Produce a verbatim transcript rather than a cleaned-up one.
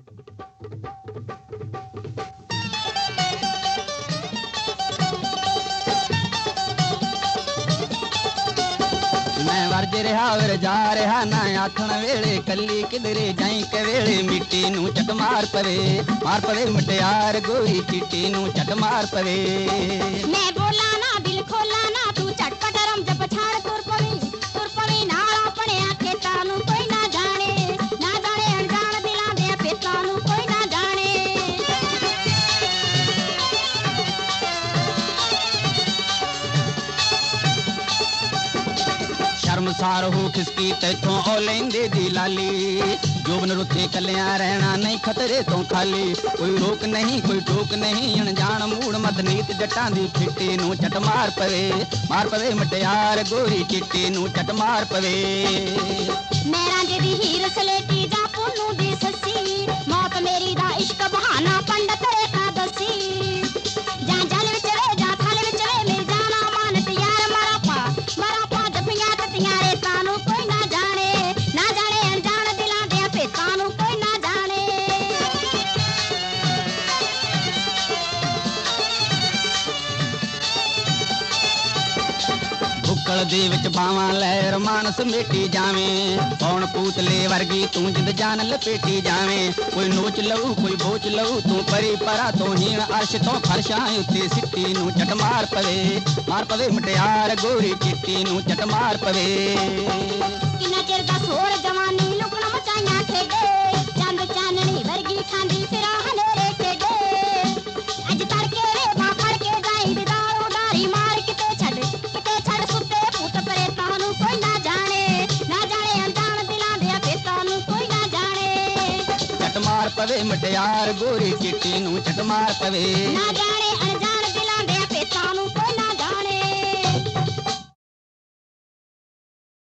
मैं वर्ज रहा वर जा रहा ना आखण वेले कली किधरे जाई के वेले मिट्टी नू चट मार पवे मार पवे मटियार गोरी चिट्टी नू चट मार पवे मैं बोला ना दिल खोला ना तू चटपट रम जब छाड़ तुर पवी तुर पवी नाल अपने खेता नू कोई ना जाने ना जाने अनजान दिलां दे पेता नू कोई ना जाने शर्मसार हो खिसकी तैथों ओ लेंदे दी लाली जोबन रुथे कलियां रहना नहीं खतरे तो खाली कोई रोक नहीं कोई टोक नहीं अनजान मूड़ मदनीत जटां दी फिट्टी नू चट मार पवे मार पवे मटियार गोरी चिट्टी नू चट मार पवे मैं रांझे दी हीर सलेटी जा पुन्नू दी ससी मौत मेरी दा इश्क बहाना पंडत रे का दसी जा जल विच वे जा थल विच वे मिल जाना मानत यार मरा पा मरा पा जफियां ततियां रे तानू कोई ना जाने ना जाने अनजान दिलां दे पेतां नू कोई ना जाने बुक्कल दे विच बावां लहर मानस मेटी जावें कौन पूतले वर्गी तू जिंद जान लपेटी जावें कोई नोच लऊ कोई बोच लऊ तू परी परा तो हीण अर्श तो फरशां उत्ते सिट्टी नू चट मार पवे मार पवे मटियार गोरी चिट्टी नू चट मार पवे किन्ना चिर दा सोर जवानी लुकण मचाइयां खेडे चंद चाननी वर्गी खांदी फिरा हनेरे खेडे अज तड़के रे बां फड़ के जाई दारो डारी मार किते छड़ किते छड़ सुते भूत प्रेतां नू कोई ना जाने ना जाने अनजान दिलां दे पेतां नू कोई ना जाने चट मार पवे मटियार गोरी चिट्टी नू चट मार पवे ना जाने